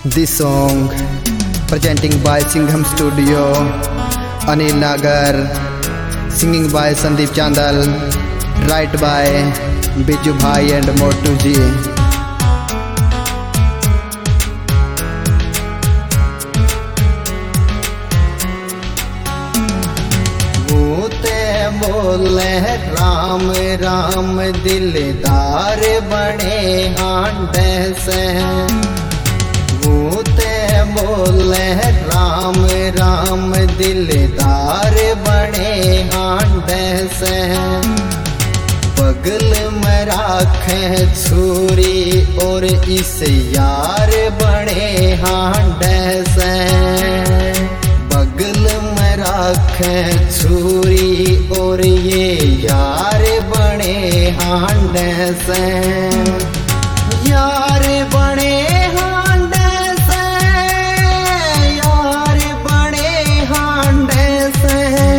This song presenting by Singham Studio, Anil Nagar, singing by Sandeep Chandal, right by Biju Bhai and Motu ji. बोले राम राम दिलदार बने हांडे से, भूते बोले राम राम दिलदार बने हांडे से, बगल में राखे छुरी और इस यार बने हांडे से, बगल में राखे छुरी और ये यार बने हांडे से, यार बने हांडे से, यार बने हांडे से,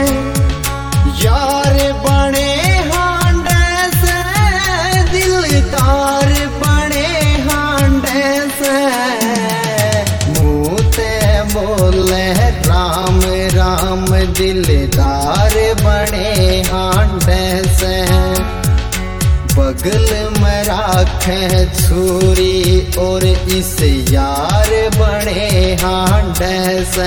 यार बने हांडे से, दिलदार बने हांडे से, मुँहते बोले राम राम दिलदार बने हांडे से, बगल में राखे छुरी और इस यार बने हांडे से।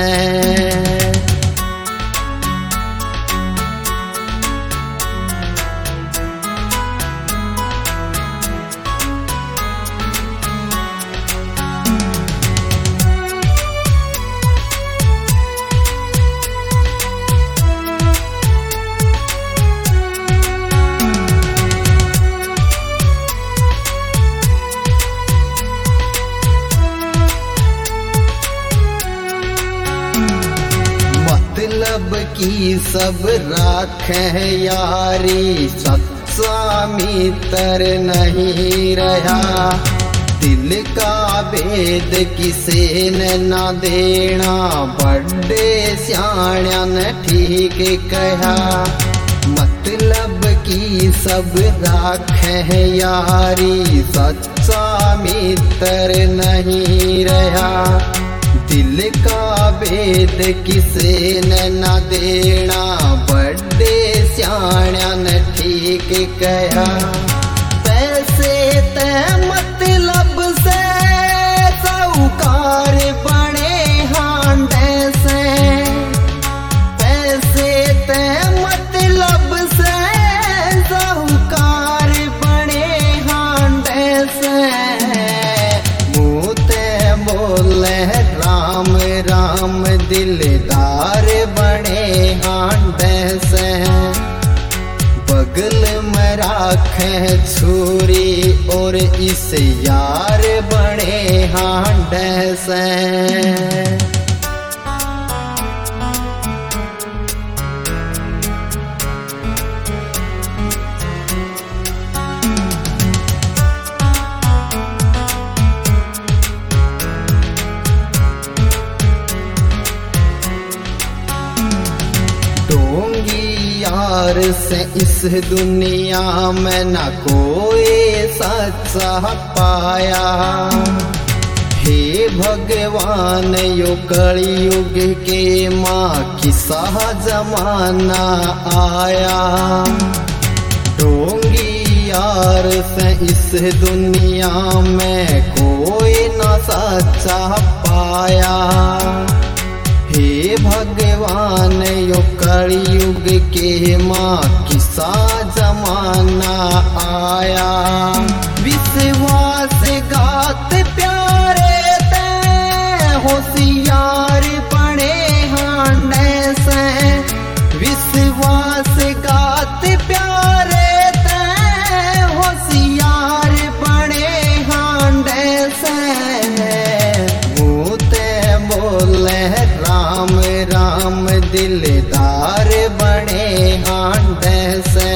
मतलब की सब राखे यारी, सच्चा मित्र नहीं रहा, दिल का भेद किसे ने ना देना, बड़े सियाणा ने ठीक कहा, मतलब की सब राखे यारी, सच्चा मित्र नहीं रहा, दिल का भेद किसे ने ना देना, बड़े सियाणा ने ठीक कहा, पैसे ते मतलब से साहूकार बने हांडे से, पैसे ते मतलब से साहूकार बने हांडे से, मुँहते बोले राम राम दिलदार बने हांडे से, बगल में राखे छुरी और इस यार बने हांडे से। यार से इस दुनिया में न कोई सच्चा पाया, हे भगवान यो कलयुग के माँ किसा जमाना आया, ढोंगी यार से इस दुनिया में कोई न सच्चा पाया, हे भगवान यो कलयुग के माँ किसा जमाना आया, विश्वास घात प्यारे ते होशियार बने हांडे से, विश्वास घात प्यारे ते होशियार बने हांडे से, मुँहते बोले राम राम दिलदार बने हांडे से,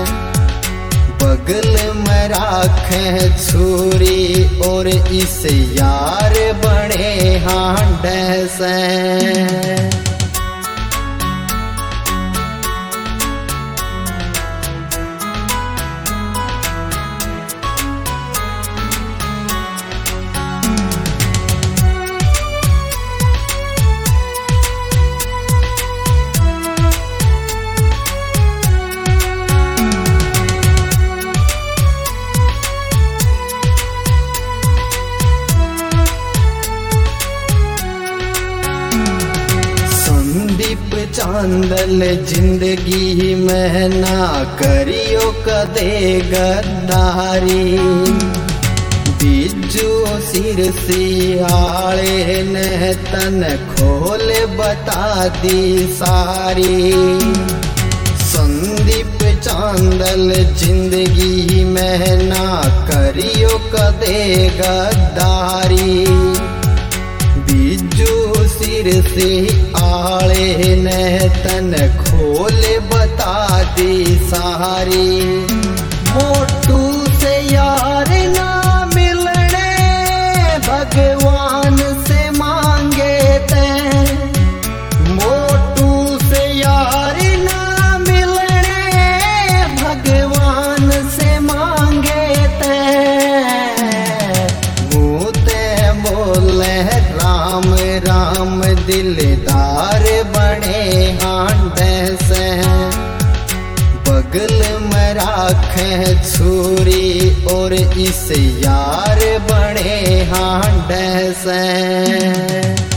बगल में राखे छुरी और इस यार बने हांडे से। चांदल जिंदगी में ना करियो कदे गद्दारी। बिजू सिर सियाले ने तन खोल बता दी सारी। संदीप चांदल जिंदगी में ना करियो कदे गद्दारी। बिजू सिर से आले ने तन खोल बता दी सारी। मोटू से यार ना मिलने भगवान से मांगे ते। मोटू से यार ना मिलने भगवान से मांगे ते। मुँह ते बोले राम राम दिलदार बने हांडे से। बगल में राखे छुरी और इस यार बने हांडे से।